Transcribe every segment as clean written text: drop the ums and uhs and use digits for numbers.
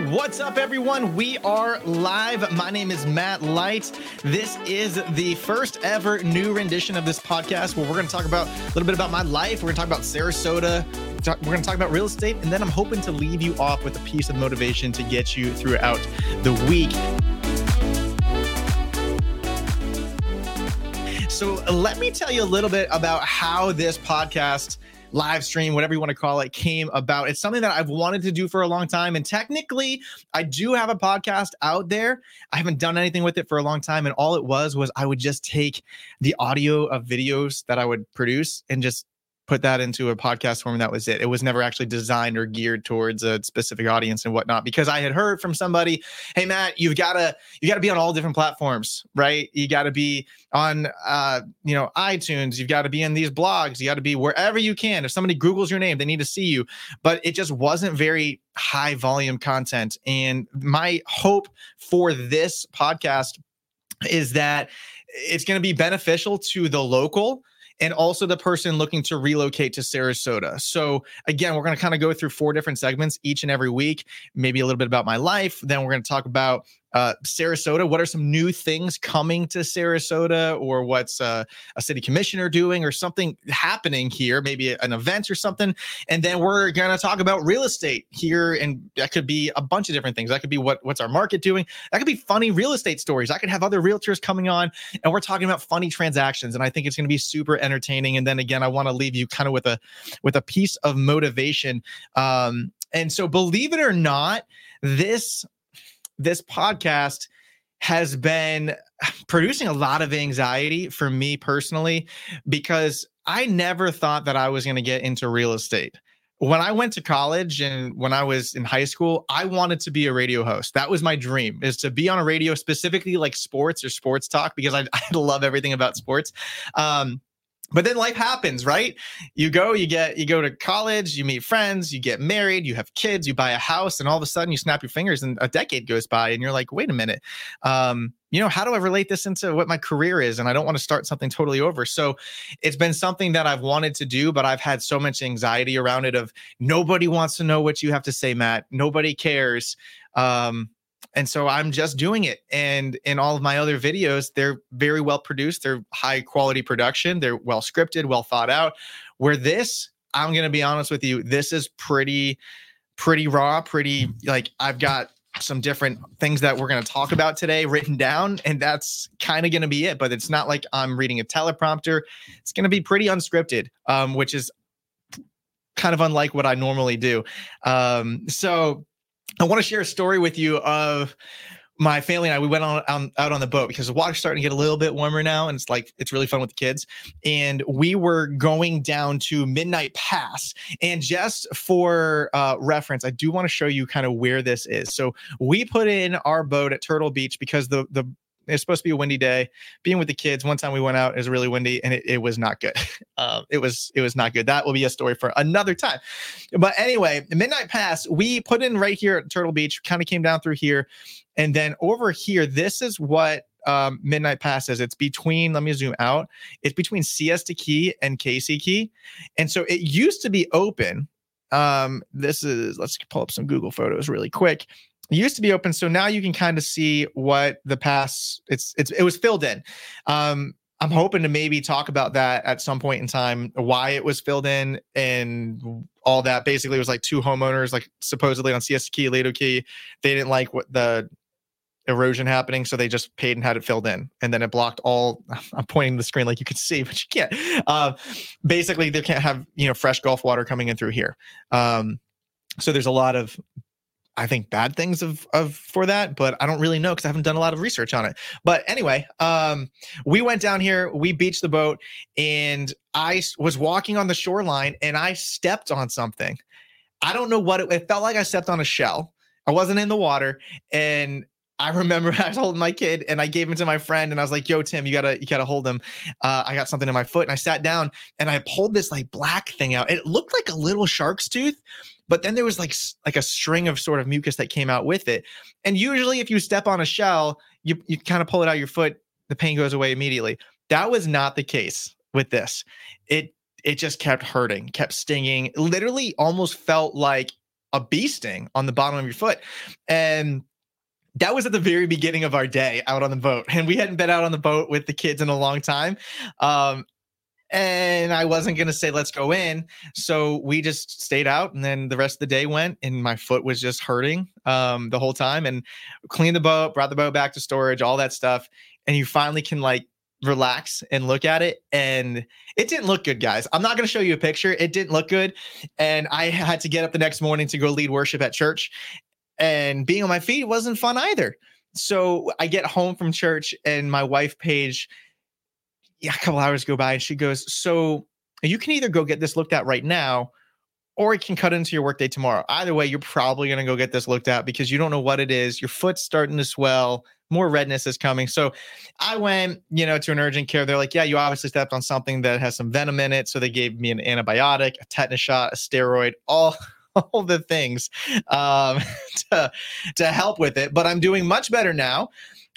What's up, everyone? We are live. My name is Matt Light. This is the first ever new rendition of this podcast where we're going to talk about a little bit about my life. We're going to talk about Sarasota. We're going to talk about real estate. And then I'm hoping to leave you off with a piece of motivation to get you throughout the week. So let me tell you a little bit about how this podcast live stream, whatever you want to call it, came about. It's something that I've wanted to do for a long time. And technically, I do have a podcast out there. I haven't done anything with it for a long time. And all it was I would just take the audio of videos that I would produce and just put that into a podcast form. And that was it. It was never actually designed or geared towards a specific audience and whatnot, because I had heard from somebody, hey, Matt, you gotta be on all different platforms, right? You got to be on, iTunes. You've got to be in these blogs. You got to be wherever you can. If somebody Googles your name, they need to see you, but it just wasn't very high volume content. And my hope for this podcast is that it's going to be beneficial to the local and also the person looking to relocate to Sarasota. So again, we're going to kind of go through 4 different segments each and every week, maybe a little bit about my life. Then we're going to talk about Sarasota. What are some new things coming to Sarasota, or what's a city commissioner doing, or something happening here, maybe an event or something. And then we're going to talk about real estate here. And that could be a bunch of different things. That could be what's our market doing. That could be funny real estate stories. I could have other realtors coming on and we're talking about funny transactions. And I think it's going to be super entertaining. And then again, I want to leave you kind of with a piece of motivation. And so believe it or not, this podcast has been producing a lot of anxiety for me personally, because I never thought that I was going to get into real estate. When I went to college and when I was in high school, I wanted to be a radio host. That was my dream, is to be on a radio, specifically like sports or sports talk, because I love everything about sports. But then life happens, right? You go to college, you meet friends, you get married, you have kids, you buy a house, and all of a sudden you snap your fingers and a decade goes by and you're like, wait a minute, how do I relate this into what my career is? And I don't want to start something totally over. So it's been something that I've wanted to do, but I've had so much anxiety around it of nobody wants to know what you have to say, Matt. Nobody cares. And so I'm just doing it. And in all of my other videos, they're very well produced. They're high quality production. They're well scripted, well thought out. Where this, I'm going to be honest with you, this is pretty raw, like I've got some different things that we're going to talk about today written down, and that's kind of going to be it. But it's not like I'm reading a teleprompter. It's going to be pretty unscripted, which is kind of unlike what I normally do. So I want to share a story with you of my family and I. We went out on the boat because the water's starting to get a little bit warmer now, and it's really fun with the kids. And we were going down to Midnight Pass. And just for reference, I do want to show you kind of where this is. So we put in our boat at Turtle Beach because it's supposed to be a windy day. Being with the kids, one time we went out, it was really windy and it was not good. It was not good. That will be a story for another time. But anyway, the Midnight Pass, we put in right here at Turtle Beach, kind of came down through here. And then over here, this is what Midnight Pass is. It's between, let me zoom out. It's between Siesta Key and Casey Key. And so it used to be open. Let's pull up some Google photos really quick. It used to be open, so now you can kind of see what the pass. It was filled in. I'm hoping to maybe talk about that at some point in time, why it was filled in and all that. Basically, it was like 2 homeowners, like supposedly on Siesta Key, Lido Key. They didn't like what the erosion happening, so they just paid and had it filled in, and then it blocked all. I'm pointing to the screen like you can see, but you can't. Basically, they can't have fresh Gulf water coming in through here. So there's a lot of, I think, bad things for that, but I don't really know because I haven't done a lot of research on it. But anyway, we went down here, we beached the boat, and I was walking on the shoreline and I stepped on something. I don't know what it felt like. I stepped on a shell. I wasn't in the water, and I remember I was holding my kid and I gave him to my friend and I was like, yo, Tim, you gotta hold him. I got something in my foot, and I sat down and I pulled this like black thing out. It looked like a little shark's tooth, but then there was like a string of sort of mucus that came out with it. And usually if you step on a shell, you kind of pull it out of your foot, the pain goes away immediately. That was not the case with this. It just kept hurting, kept stinging. Literally almost felt like a bee sting on the bottom of your foot. And that was at the very beginning of our day out on the boat. And we hadn't been out on the boat with the kids in a long time. And I wasn't going to say, let's go in. So we just stayed out, and then the rest of the day went, and my foot was just hurting the whole time, and cleaned the boat, brought the boat back to storage, all that stuff. And you finally can like relax and look at it. And it didn't look good, guys. I'm not going to show you a picture. It didn't look good. And I had to get up the next morning to go lead worship at church, and being on my feet wasn't fun either. So I get home from church, and my wife, Paige, a couple hours go by, and she goes, so you can either go get this looked at right now, or it can cut into your workday tomorrow. Either way, you're probably going to go get this looked at because you don't know what it is. Your foot's starting to swell. More redness is coming. So I went, to an urgent care. They're like, yeah, you obviously stepped on something that has some venom in it. So they gave me an antibiotic, a tetanus shot, a steroid, all the things to help with it. But I'm doing much better now.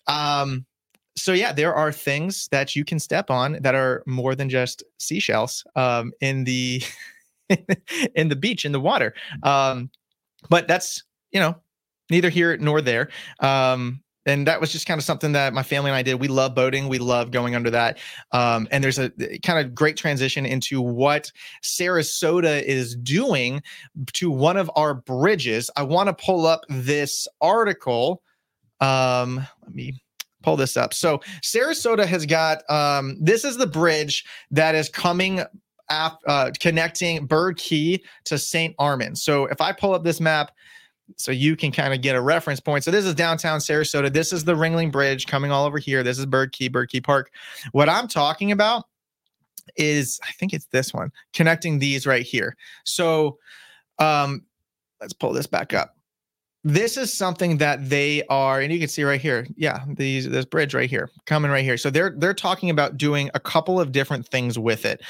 So yeah, there are things that you can step on that are more than just seashells in the in the beach, in the water. But that's, neither here nor there. And that was just kind of something that my family and I did. We love boating. We love going under that. And there's a kind of great transition into what Sarasota is doing to one of our bridges. I want to pull up this article. Let me pull this up. So Sarasota has got, this is the bridge that is coming connecting Bird Key to St. Armand. So if I pull up this map, so you can kind of get a reference point. So this is downtown Sarasota. This is the Ringling Bridge coming all over here. This is Bird Key Park. What I'm talking about is, I think it's this one, connecting these right here. So let's pull this back up. This is something that they are, and you can see right here. Yeah, this bridge right here, coming right here. So they're talking about doing a couple of different things with it.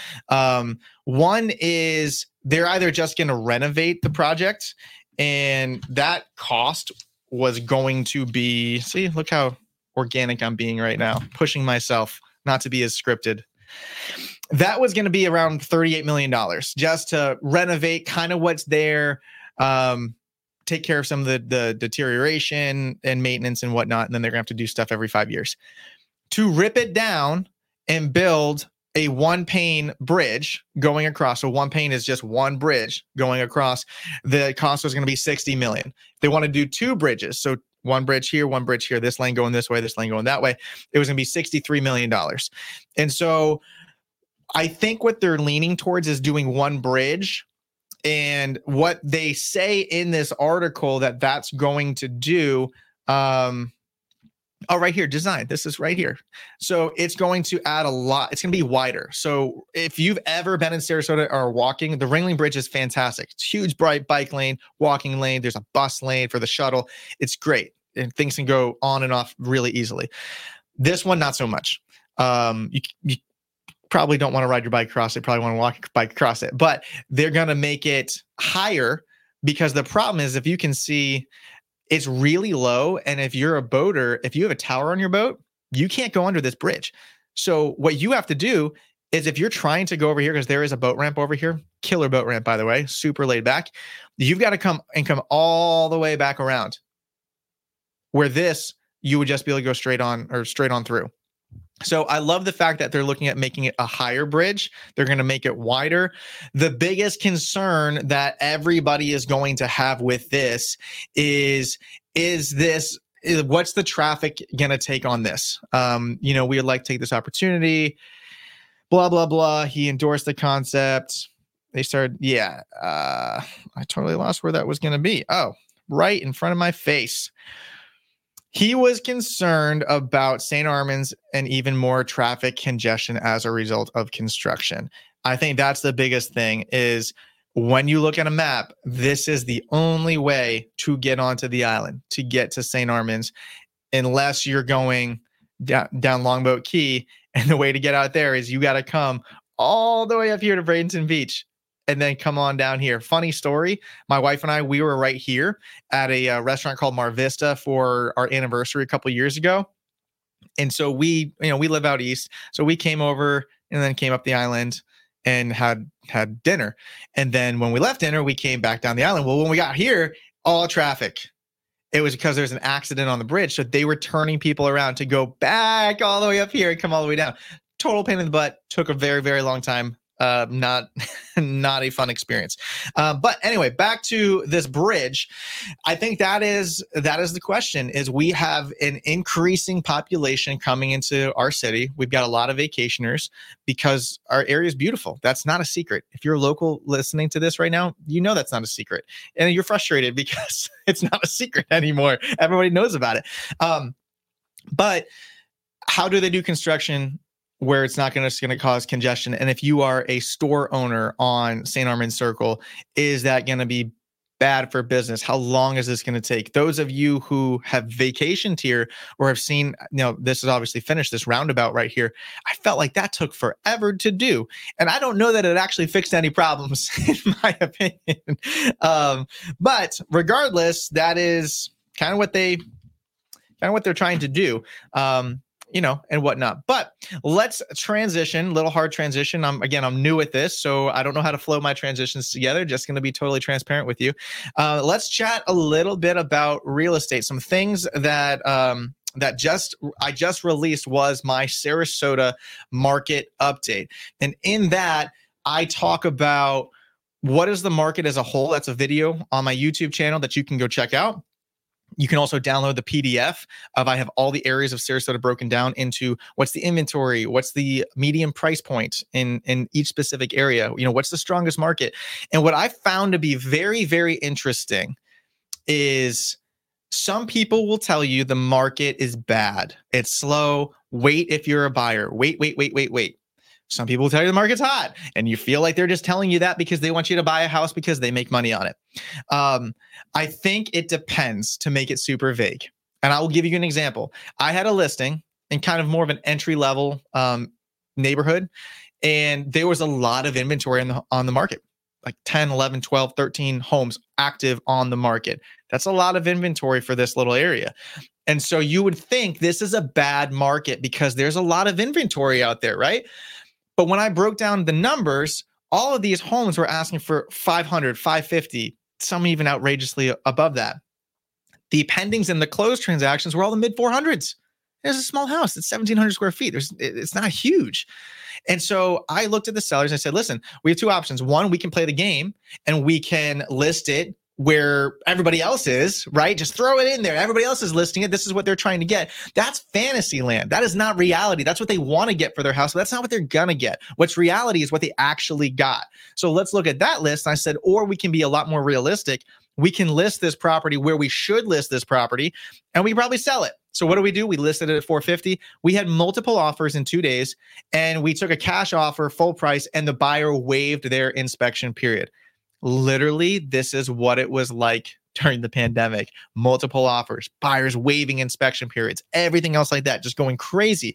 One is they're either just going to renovate the project, and that cost was going to be, see, look how organic I'm being right now, pushing myself not to be as scripted. That was going to be around $38 million just to renovate kind of what's there. Take care of some of the deterioration and maintenance and whatnot. And then they're gonna have to do stuff every 5 years to rip it down and build a one pane bridge going across. So one pane is just one bridge going across. The cost was going to be $60 million. They want to do two bridges. So one bridge here, this lane going this way, this lane going that way. It was going to be $63 million. And so I think what they're leaning towards is doing one bridge. And what they say in this article that's going to do, right here, design. This is right here. So it's going to add a lot. It's going to be wider. So if you've ever been in Sarasota or walking, the Ringling Bridge is fantastic. It's huge, bright bike lane, walking lane. There's a bus lane for the shuttle. It's great. And things can go on and off really easily. This one, not so much. You probably don't want to ride your bike across it. Probably want to walk your bike across it. But they're going to make it higher because the problem is, if you can see, it's really low. And if you're a boater, if you have a tower on your boat, you can't go under this bridge. So what you have to do is, if you're trying to go over here, because there is a boat ramp over here, killer boat ramp, by the way, super laid back, you've got to come all the way back around, where this, you would just be able to go straight on through. So I love the fact that they're looking at making it a higher bridge. They're going to make it wider. The biggest concern that everybody is going to have with this is what's the traffic going to take on this? We would like to take this opportunity, blah, blah, blah. He endorsed the concept. They started, I totally lost where that was going to be. Oh, right in front of my face. He was concerned about St. Armand's and even more traffic congestion as a result of construction. I think that's the biggest thing, is when you look at a map, this is the only way to get onto the island, to get to St. Armand's, unless you're going down Longboat Key. And the way to get out there is you got to come all the way up here to Bradenton Beach and then come on down here. Funny story. My wife and I, we were right here at a restaurant called Mar Vista for our anniversary a couple years ago. And so we live out east. So we came over and then came up the island and had dinner. And then when we left dinner, we came back down the island. Well, when we got here, all traffic. It was because there's an accident on the bridge. So they were turning people around to go back all the way up here and come all the way down. Total pain in the butt. Took a very, very long time. Not a fun experience. But anyway, back to this bridge. I think that is the question. Is we have an increasing population coming into our city. We've got a lot of vacationers because our area is beautiful. That's not a secret. If you're local listening to this right now, you know that's not a secret, and you're frustrated because it's not a secret anymore. Everybody knows about it. But how do they do construction where it's not going to cause congestion? And if you are a store owner on St. Armand Circle, is that going to be bad for business? How long is this going to take? Those of you who have vacationed here or have seen, this is obviously finished, this roundabout right here, I felt like that took forever to do. And I don't know that it actually fixed any problems, in my opinion. But regardless, that is kind of what they're trying to do. And whatnot. But let's transition, little hard transition. I'm new at this, so I don't know how to flow my transitions together. Just going to be totally transparent with you. Let's chat a little bit about real estate. Some things that I just released was my Sarasota market update. And in that, I talk about what is the market as a whole. That's a video on my YouTube channel that you can go check out. You can also download the PDF I have all the areas of Sarasota broken down into what's the inventory, what's the median price point in each specific area, what's the strongest market. And what I found to be very, very interesting is some people will tell you the market is bad. It's slow. Wait if you're a buyer. Wait. Some people will tell you the market's hot, and you feel like they're just telling you that because they want you to buy a house because they make money on it. I think it depends, to make it super vague. And I will give you an example. I had a listing in kind of more of an entry-level neighborhood, and there was a lot of inventory on the market, like 10, 11, 12, 13 homes active on the market. That's a lot of inventory for this little area. And so you would think this is a bad market because there's a lot of inventory out there, right? But when I broke down the numbers, all of these homes were asking for 500, 550, some even outrageously above that. The pendings and the closed transactions were all the mid 400s. There's a small house. It's 1,700 square feet. It's not huge. And so I looked at the sellers and I said, listen, we have two options. One, we can play the game and we can list it where everybody else is, right? Just throw it in there. Everybody else is listing it. This is what they're trying to get. That's fantasy land. That is not reality. That's what they want to get for their house, but that's not what they're going to get. What's reality is what they actually got. So let's look at that list. And I said, or we can be a lot more realistic. We can list this property where we should list this property, and we probably sell it. So what do? We listed it at $450. We had multiple offers in 2 days, and we took a cash offer, full price, and the buyer waived their inspection period. Literally, this is what it was like during the pandemic. Multiple offers, buyers waiving inspection periods, everything else like that, just going crazy.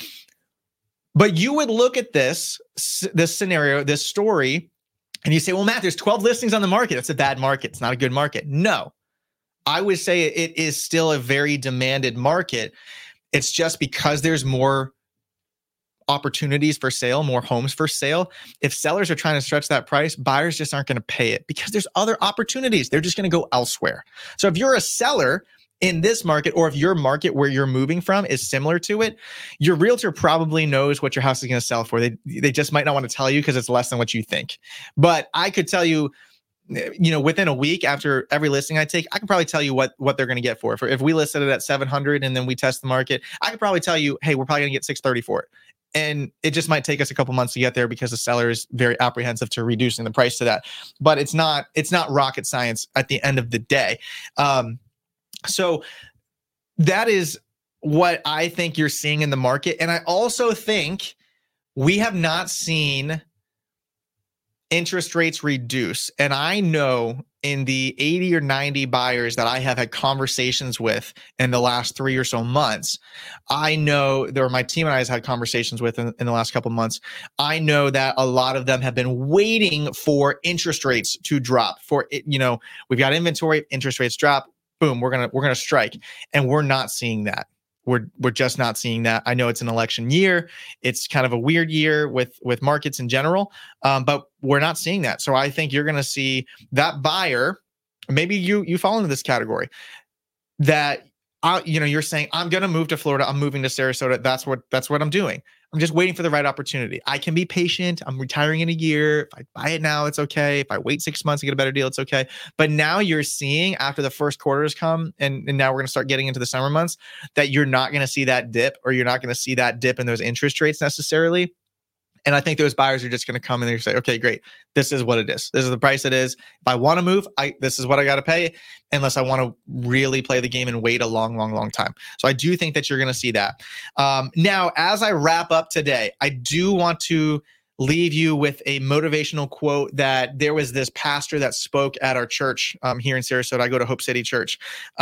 But you would look at this scenario, this story, and you say, well, Matt, there's 12 listings on the market. It's a bad market. It's not a good market. No, I would say it is still a very demanded market. It's just because there's more opportunities for sale, more homes for sale. If sellers are trying to stretch that price, buyers just aren't going to pay it because there's other opportunities. They're just going to go elsewhere. So if you're a seller in this market, or if your market where you're moving from is similar to it, your realtor probably knows what your house is going to sell for. They just might not want to tell you because it's less than what you think. But I could tell you, within a week after every listing I take, I can probably tell you what they're going to get for it. If we listed it at 700 and then we test the market, I could probably tell you, hey, we're probably going to get 630 for it. And it just might take us a couple months to get there because the seller is very apprehensive to reducing the price to that. But it's not rocket science at the end of the day. So that is what I think you're seeing in the market. And I also think we have not seen interest rates reduce. And I know in the 80 or 90 buyers that I have had conversations with in the last 3 or so months, I know my team and I has had conversations with in the last couple of months. I know that a lot of them have been waiting for interest rates to drop. We've got inventory, interest rates drop, boom, we're gonna strike, and we're not seeing that. we're just not seeing that. I know it's an election year. It's kind of a weird year with markets in general, but we're not seeing that. So I think you're going to see that buyer. Maybe you fall into this category that you're saying, I'm going to move to Florida. I'm moving to Sarasota. That's what I'm doing. I'm just waiting for the right opportunity. I can be patient. I'm retiring in a year. If I buy it now, it's okay. If I wait 6 months to get a better deal, it's okay. But now you're seeing after the first quarter has come and now we're going to start getting into the summer months that you're not going to see that dip, or you're not going to see that dip in those interest rates necessarily. And I think those buyers are just going to come and they're say, okay, great. This is what it is. This is the price it is. If I want to move, this is what I got to pay, unless I want to really play the game and wait a long, long, long time. So I do think that you're going to see that. Now, as I wrap up today, I do want to leave you with a motivational quote that there was this pastor that spoke at our church here in Sarasota. I go to Hope City Church.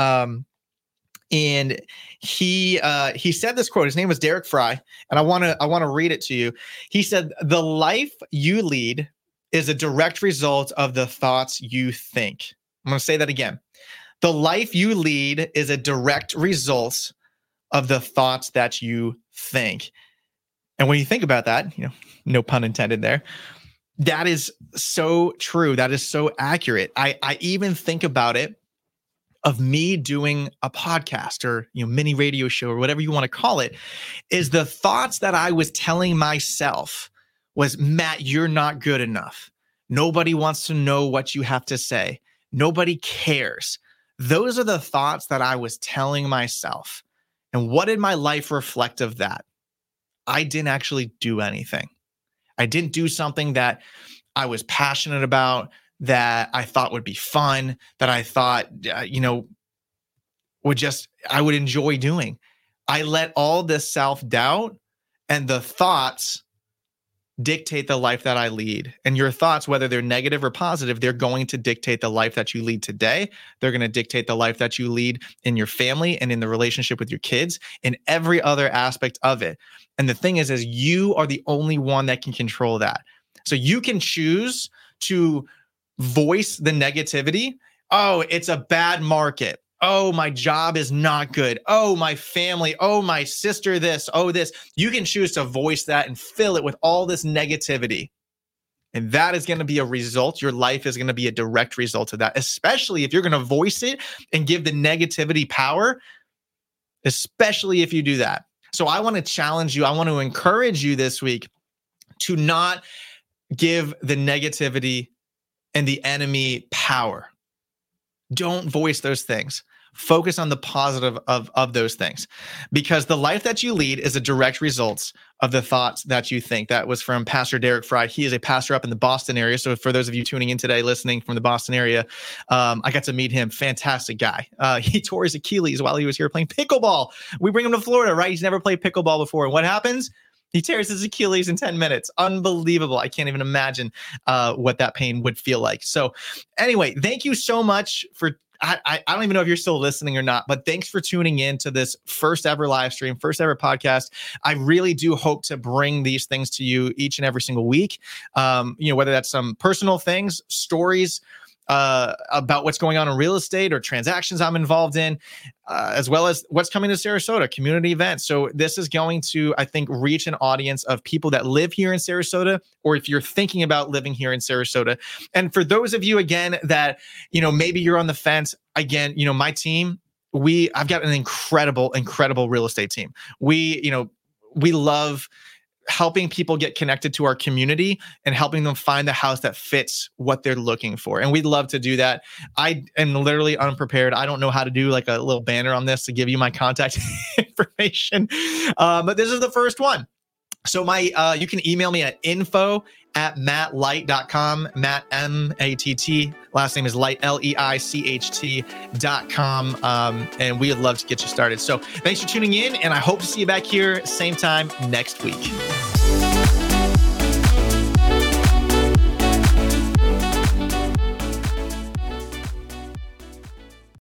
And he said this quote. His name was Derek Fry, and I want to read it to you. He said, "The life you lead is a direct result of the thoughts you think." I'm going to say that again. The life you lead is a direct result of the thoughts that you think. And when you think about that, no pun intended there, that is so true. That is so accurate. I even think about it of me doing a podcast or mini radio show or whatever you want to call it, is the thoughts that I was telling myself was, Matt, you're not good enough. Nobody wants to know what you have to say. Nobody cares. Those are the thoughts that I was telling myself. And what did my life reflect of that? I didn't actually do anything. I didn't do something that I was passionate about, that I thought would be fun, that I thought, I would enjoy doing. I let all this self-doubt and the thoughts dictate the life that I lead. And your thoughts, whether they're negative or positive, they're going to dictate the life that you lead today. They're going to dictate the life that you lead in your family and in the relationship with your kids and every other aspect of it. And the thing is you are the only one that can control that. So you can choose to voice the negativity. Oh, it's a bad market. Oh, my job is not good. Oh, my family. Oh, my sister, this. Oh, this. You can choose to voice that and fill it with all this negativity. And that is going to be a result. Your life is going to be a direct result of that, especially if you're going to voice it and give the negativity power, especially if you do that. So I want to challenge you. I want to encourage you this week to not give the negativity and the enemy power. Don't voice those things. Focus on the positive of those things, because the life that you lead is a direct result of the thoughts that you think. That was from Pastor Derek Fry. He is a pastor up in the Boston area. So for those of you tuning in today, listening from the Boston area, I got to meet him. Fantastic guy. He tore his Achilles while he was here playing pickleball. We bring him to Florida, right? He's never played pickleball before. And what happens? He tears his Achilles in 10 minutes. Unbelievable. I can't even imagine what that pain would feel like. So anyway, thank you so much for, I don't even know if you're still listening or not, but thanks for tuning in to this first ever live stream, first ever podcast. I really do hope to bring these things to you each and every single week. Whether that's some personal things, stories, about what's going on in real estate or transactions I'm involved in, as well as what's coming to Sarasota, community events. So this is going to, I think, reach an audience of people that live here in Sarasota, or if you're thinking about living here in Sarasota. And for those of you, again, that, maybe you're on the fence, again, my team, I've got an incredible real estate team. We love helping people get connected to our community and helping them find the house that fits what they're looking for. And we'd love to do that. I am literally unprepared. I don't know how to do like a little banner on this to give you my contact information. But this is the first one. So you can email me at info@mattlicht.com, Matt, M-A-T-T, last name is Light, Leicht.com. And we would love to get you started. So thanks for tuning in, and I hope to see you back here same time next week.